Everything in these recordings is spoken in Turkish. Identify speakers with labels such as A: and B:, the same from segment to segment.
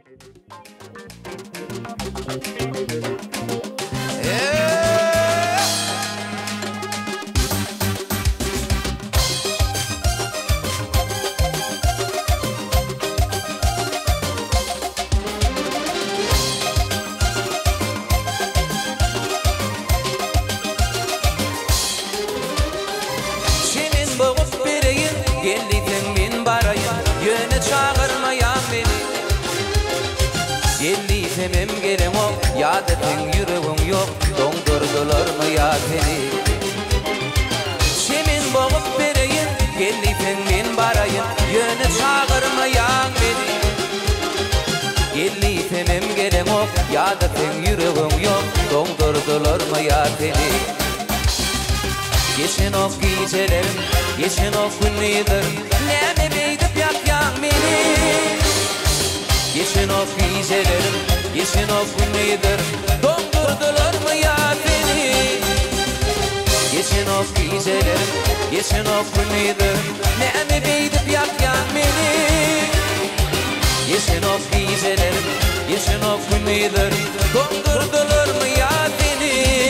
A: Geldim gelem o yadetin yüreğim yok dondurdular mı ya seni Şemin boğup vereyim geldim ben barayım yöne çağırmayan beni Geldim gelem o yadetin yüreğim yok dondurdular mı ya seni Geçin of gecelerim geçin of günlerim ne beydip yakyan beni Geçin of gecelerim, geçin of günlerim dondurdular mı ya beni Geçin of gecelerim, geçin of günlerim ne beydip yakyan beni Geçin of gecelerim, geçin of günlerim dondurdular mı ya beni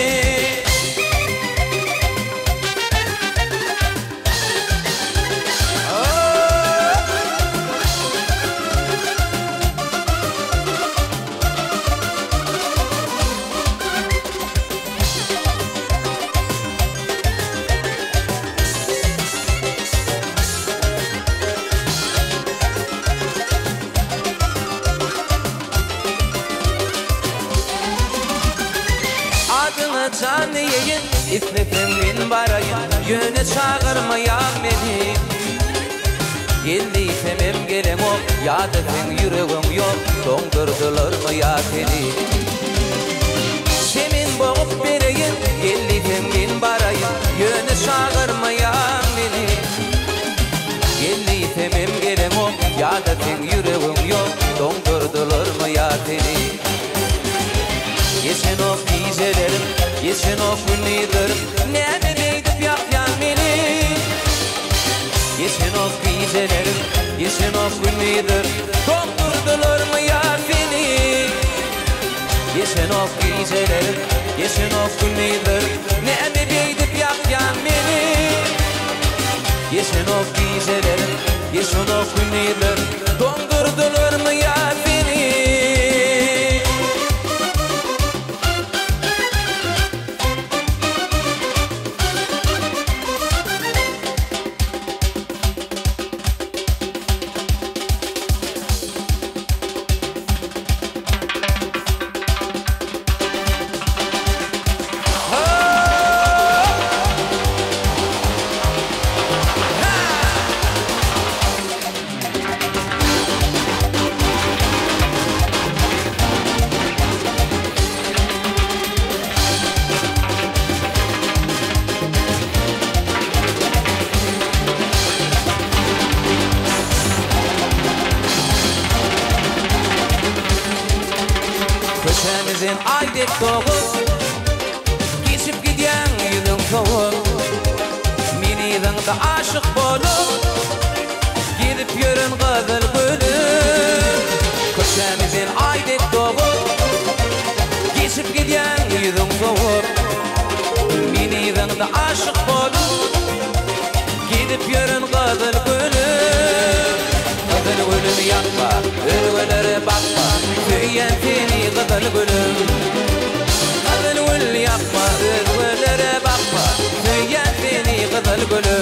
A: Canlıyım, ismifim barayım Yöne çağırmayan beni Geldiysem gelem o yadetin yüreğim yok dondurdular mı ya seni Şemin boğup vereyim Geldiysem barayım Yöne çağırmayan beni Geldiysem gelem o yadetin yüreğim yok dondurdular mı ya seni Geçin of gecelerim, geçin of günlerim ne beydip yakyan beni Geçin of gecelerim, geçin of günlerim dondurdular mı ya seni Geçin of gecelerim, geçin of günlerim ne beydip yakyan beni Geçin of gecelerim, geçin of günlerim dondurdular mı ya seni Köşemizin aydet doğup Geçip giden yüzün soğuk Miniden de aşık bolup Gidip yürün kızıl gülüm Köşemizin aydet doğup Geçip giden yüzün soğuk Miniden de aşık bolup Gidip yürün kızıl gülüm Kızıl gülüm yakma, ürvelere bakma Tüyen seni kızıl gülüm Kızıl gül yapma, ürvelere bakma Tüyen seni kızıl gülüm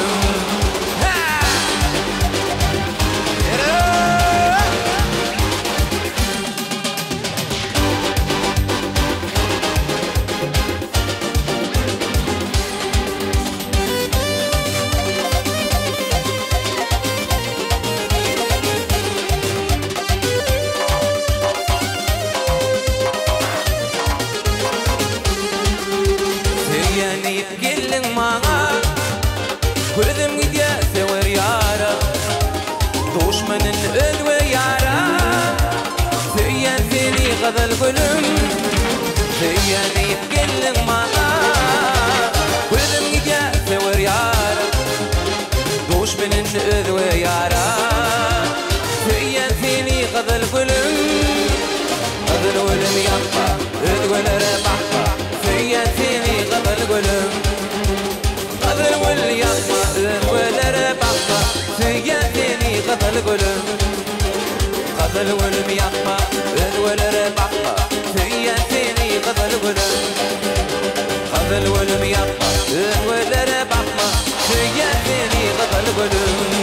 A: Gözüm gidye sever yara Düşmanın ölve yara Söyyen seni kızıl gülüm Söyyenip gelin bana Gözüm gidye sever yara Düşmanın ölve yara Söyyen seni kızıl gülüm قبل ولم يقطع تقول ربحها فيتيني قبل قلم قبل ولم يقطع تقول ربحها فيتيني قبل قلم قبل ولم يقطع تقول ربحها فيتيني قبل قلم قبل ولم يقطع تقول ربحها فيتيني قبل قلم